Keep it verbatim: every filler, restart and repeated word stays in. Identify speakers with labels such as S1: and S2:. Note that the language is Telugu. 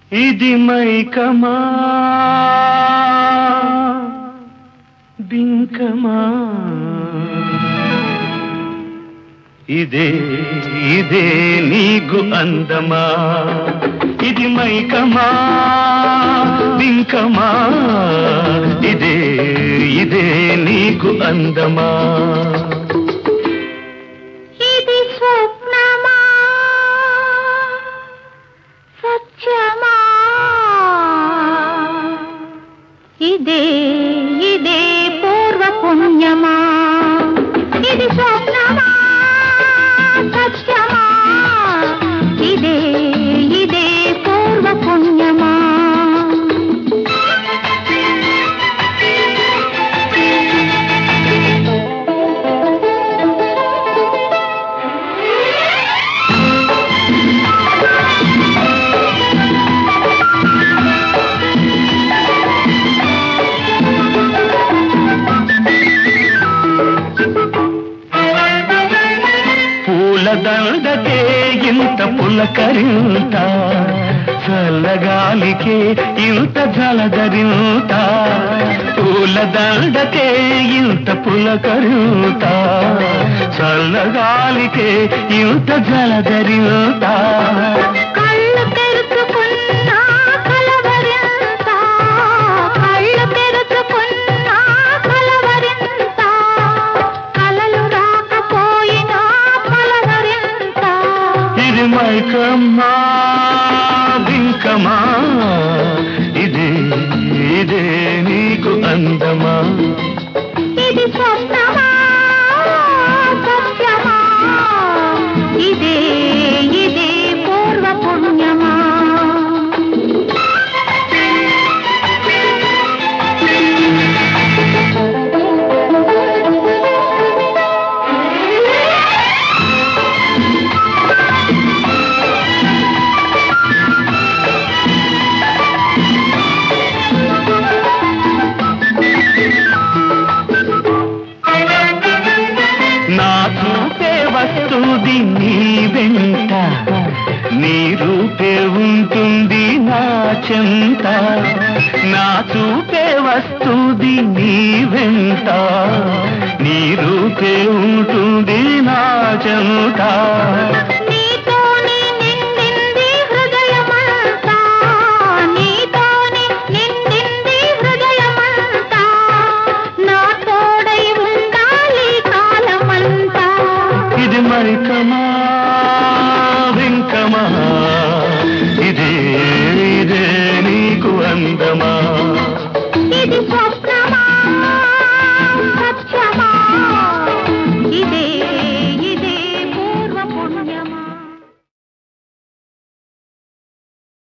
S1: ఇది మైకమా బింకమా ఇదే ఇదే నీకు అందమా ఇది మైకమా బింకమా ఇదే ఇదే నీకు అందమా
S2: ఇది స్వప్నమా సత్యమా ఇదే ఇదే పూర్వ పుణ్యమా ఇది స్వప్నమా సత్యమా ఇదే ఇదే పూర్వ పుణ్యమా
S1: దండకే ఇంత పులకరింత చల్లగాలికే ఇంత జలదరింత పూల దండకే ఇంత పులకరింత చల్లగాలికే ఇంత జలదరింత
S2: కళ్ళు తెరుచుకున్నా కలవరింత కళ్ళు తెరుచుకున్నా కలవరింత కలలు రాకపోయినా
S1: ఇది మైకమా బింకమా ఇదే ఇదే నీకు అందమా
S2: ఇది స్వప్నమా సత్యమా ఇదే ఇదే పూర్వ పుణ్యమా
S1: వస్తుంది నీ వెంట నీ రూపే ఉంటుంది నా చెంత నా చూపే వస్తుంది నీ వెంట నీ రూపే ఉంటుంది నా చెంత ఇది మైకమా బింకమా ఇదే ఇదే నీకు అందమా